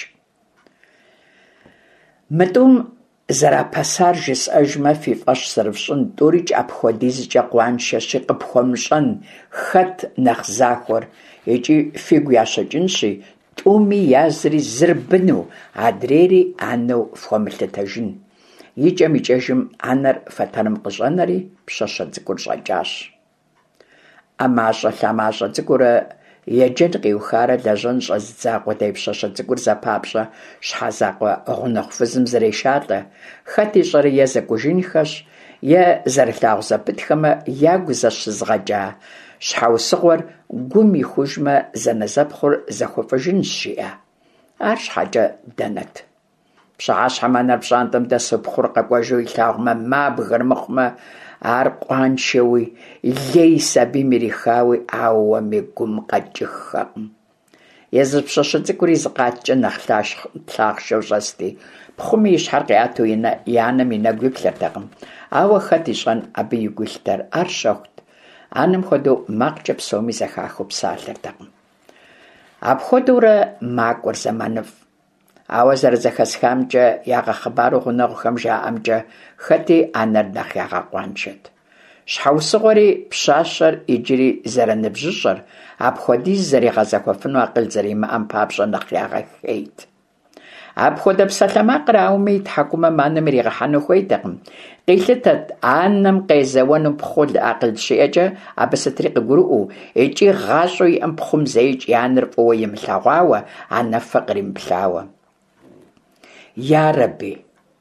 Мы тӏум зэрапэсар жысӏэжмэ, фи фӏэщ зэрыфщӏын, тӏурикӏ апхуэдизкӏэ къуаншэщи, къыпхуэмыщӏэн хэт нэхъ захуэр, икӏи фигу ящэкӏынщи, тӏуми язри зыр быну, адрейри анэу фхуэмылъытэжын. Икӏэм-икӏэжым анэр фэтэрым къыщӏэнэри, пщащэ цӏыкӏур щӏэкӏащ. ӏэмащӏэ-лъэмащӏэ цӏыкӏурэ еджэн къиухарэ лэжьэн щӏэздза къудей пщащэ цӏыкӏур зэпапщӏэ щхьэзакъуэ гъунэгъу фызым зэрешалӏэ. Хэт ищӏэри е зэкӏужынхэщ, е зэрылъагъу зэпытхэмэ, ягу зэщызгъэкӏа. Щхьэусыгъуэр гум ихужмэ, зэнэзэпхъур зэхуэфӏыжынщ жиӏэ. Ар щхьэкӏэ дэнэт? Пщыхьэщхьэм анэр пщӏантӏэм дэсу пхъур къэкӏуэжу илъагъумэ, мабгэр мыхъумэ, ар къуаншэуи, лей сабийм ирихауи, ауэми гум къэкӏыххэкъым. Езы пщащэ цӏыкӏури зыкъаткӏэ нэхъ плъагъшэу щӏэсти, пхъуми и щхьэр къиӏэту и анэм и нэгу иплъыртэкъым. Ауэ хэт ищӏэн абы и гу илътэр? Ар щэхут. Анэм хуэдэу макъкӏэ псоми зэхахыу псалъэртэкъым. Апхуэдэурэ макӏуэр зэманыфӏ. Ауэ зэрызэхэсхамкӏэ, ягъэхъыбару гъунэгъухэм жаӏэмкӏэ, хэти анэр нэхъ ягъэкъуаншэт. Щхьэусыгъуэри пщащэр иджыри зэрыныбжьыщӏэр, апхуэдиз зэригъэзэхуэфыну акъыл зэримыӏэм папщӏэ нэхъ ягъэхъейт. Апхуэдэ псалъэмакъыр ауэми и тхьэкӏумэм анэм иригъэхьэну хуейтэкъым. Къилъытэт анэм къезэуэну пхъу акъыл щиӏэкӏэ, абы сытри къыгурыӏуэу, икӏи гъащӏэу иӏэм пхъум зейкӏ и анэр фӏыуэ имылъэгъуауэ, анэфэ къримыплъауэ. Я Рабби,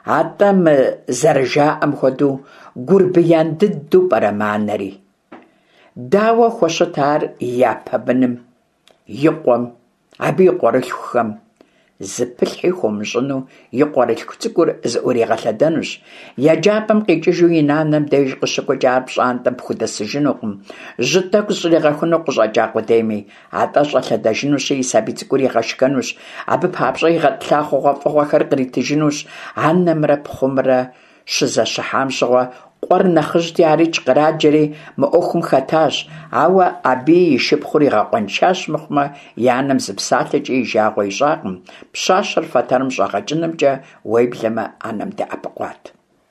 атӏэ мы зэрыжаӏэм хуэдэу гурбыян дыдэу пӏэрэ манэри. Дауэ хуэщыт ар япэ быным, и къуэм, абы и къуэрылъхухэм. Зыпылъхьи хуэмыщӏыну и къуэрылъху цӏыкӏур зыӏуригъэлъэдэнущ. Еджапӏэм къикӏыжу и нанэм деж къыщыкӏуэкӏар пщӏантӏэм пхудэсыжынукъым. Жьы тӏэкӏу щӏригъэхуну къыщӏэкӏа къудейми, атӏэ щӏэлъэдэжынущи, и сабий цӏыкӏур игъэшхэнущ. Абы папщӏэ игъэтӏылъа хъугъуэфӏыгъуэхэр къритыжынущ. Анэмрэ пхъумрэ щызэщыхьам щыгъуэ къуэр нэхъыжьти арикӏ къраджэри мы ӏуэхум хэтащ, ауэ абы и шыпхъур игъэкъуэншащ мыхъумэ, и анэм зы псалъэкӏэ и жагъуэ ищӏакъым. Пщащэр фэтэрым щӏэгъэкӏынымкӏэ уеблэмэ анэм дэӏэпыкъуат.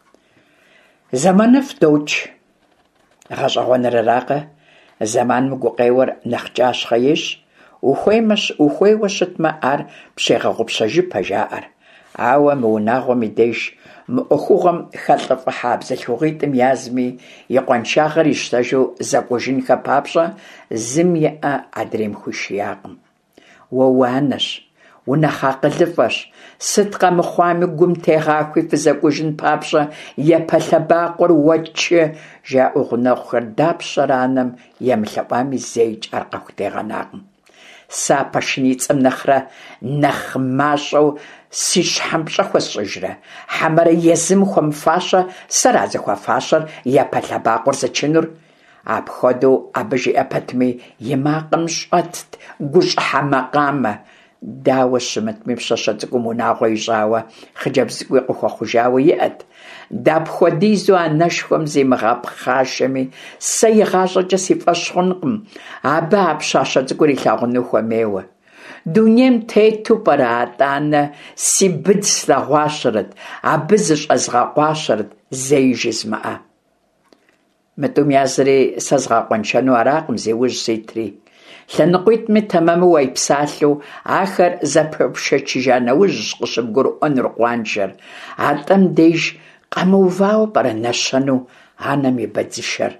Зэманыфӏ докӏ. Гъэщӏэгъуэныр аракъэ, зэман мыгукъеуэр нэхъ кӏащхъэ ещӏ, ухуейуэ щытмэ ар пщегъэгъупщэжыпэ жаӏэр. Ауэ мы унагъуэм и деж мы ӏуэхугъуэм хэлӏыфӏыхьа бзылъхугъитӏым язми, и къуаншагъэр ищтэжу зэкӏуэжынхэ папщӏэ зым иӏэ адрейм хуишиякъым. Уэ уанэщ, унэхъакъылыфӏэщ, сыт къэмыхъуами гум тегъахуи фызэкӏуэжын папщӏэ япэлъэбакъуэр уэтчы жаӏэу гъунэгъухэр дапщэрэ анэм емылъэӏуами зейкӏ ар къэхутегъэнакъым. Сэ а пэшыницӏэм нэхърэ нэхъ мащӏэу си щхьэм пщӏэ хуэсщӏыжрэ, хьэмэрэ езым хуэмыфащэ сэра зыхуафащэр япэлъэбакъуэр зычынур? Апхуэдэу абы жиӏэ пэтми, и макъым щӏэтт гущӏыхьэ макъамэ. Дауэ щымытми, пщащэ цӏыкӏум унагъуэ ищӏауэ, хъыджэбз цӏыкӏуи къыхуэхъужауэ иӏэт. Дапхуэдизу анэшхуэм зимыгъэпхъашэми, сэ игъащӏэкӏэ си фӏэщ хъункъым. Абы а пщащэ цӏыкӏур илъагъуну хуэмейуэ. Дунейм тету пӏэрэ атӏанэ си быдз слъэгъуащэрэт, абы зыщӏэзгъэкъуащэрэт, зэи жызмыӏэ. Мытӏум языри сэ згъэкъуэншэну аракъым зеужь ситри. Лъэныкъуитӏми тэмэму уайпсалъэу, ахэр зэпыупшэчыжа нэужьщ къыщыбгурыӏуэнур къуаншэр. Атӏэм деж къэмыувауэ пӏэрэ нэщэну анэм и бэдзышэр.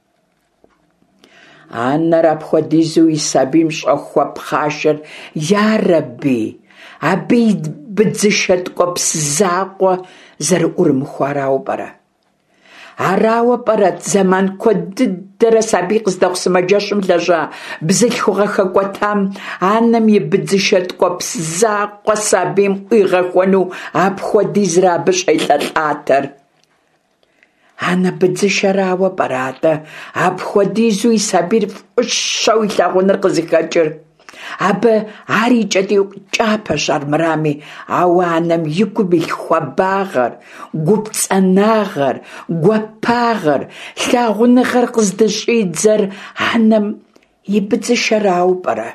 Анэр апхуэдизу и сабийм щӏэхуэпхъашэр ярэби, абы и быдзышэ ткӏуэпс закъуэ зэрыӏурымыхуарауэ пӏэрэ. Арауэ пӏэрэ зэман куэд дыдэрэ сабий къыздэгъу сымаджэщым лэжьа бзылъхугъэ хэкӏуэтам анэм и быдзышэ ткӏуэпс закъуэ сабийм ӏуигъэхуэну апхуэдизрэ абы щӏелъэлӏатэр. Анэ быдзышэрауэ пӏэрэ-атӏэ апхуэдизу и сабийр фӏыщэу илъагъуныр къызыхэкӏыр. Абы ар и кӏэтӏий армырами, ауэ анэм и гум и хуабагъэр, гупцӏэнагъэр, гуапагъэр, лъагъуныгъэр къыздыщӏидзэр анэм и быдзышэрауэ пӏэрэ.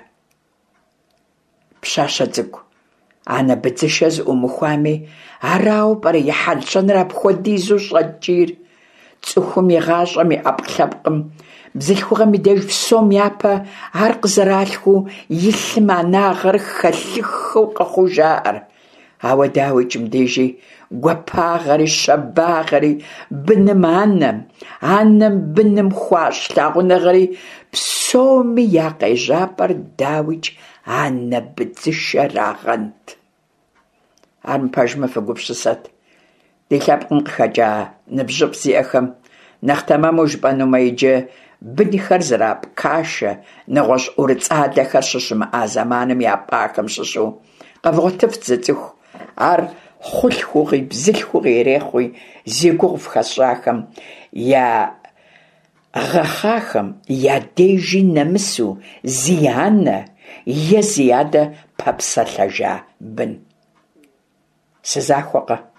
Пщащэ цӏыкӏу, анэ быдзышэ зыӏумыхуами, арауэ пӏэрэ и хьэлщэныр апхуэдизу щӏэкӏийр. Цӏыхум и гъащӏэм и ӏэпкълъэпкъым, бзылъхугъэм и деж псом япэ ар къызэралъхуу илъым анагъэр хэлъыххэу къэхъуу жаӏэр. Ауэ дауи кӏымдежи гуапагъэри щэбагъэри быным анэм, анэм быным хуащ лъагъуныгъэри псоми я къежьапӏэр дауикӏ анэ быдзышэрагъэнт. Ар мыпэжымэ фыгупсысэт. Ди лъэпкъым къыхэкӏа ныбжьыфӏ зиӏэхэм нэхъ тэмэму жыпӏэнумэ иджы бынхэр зэрапкашэ, нэгъуэщӏ ӏурыцӏалэхэр щыщымыӏа зэманым я пӏахэм щыщу къэвгъуэтыфт зы цӏыху. Ар хъулъхугъи бзылъхугъи ирехъуи зи гугъу хэсщӏахэм, я гъэхъахэм я дежи нэмысу зи анэ е зи адэ пэпсэлъэжа бын. Сызахуэкъэ.